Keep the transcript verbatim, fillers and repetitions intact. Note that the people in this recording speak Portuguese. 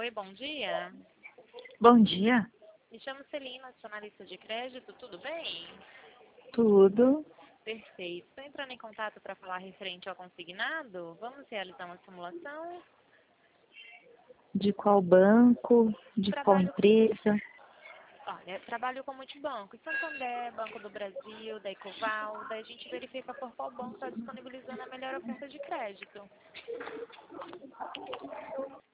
Oi, bom dia. Bom dia, Me chamo Celina, sou analista de crédito, tudo bem? tudo. Perfeito. Estou entrando em contato para falar referente ao consignado. Vamos realizar uma simulação? De qual banco? De qual Trabalho, empresa? olha, trabalho com multibanco. Santander, Banco do Brasil, da Ecoval. Daí a gente verifica por qual banco está disponibilizando a melhor oferta de crédito.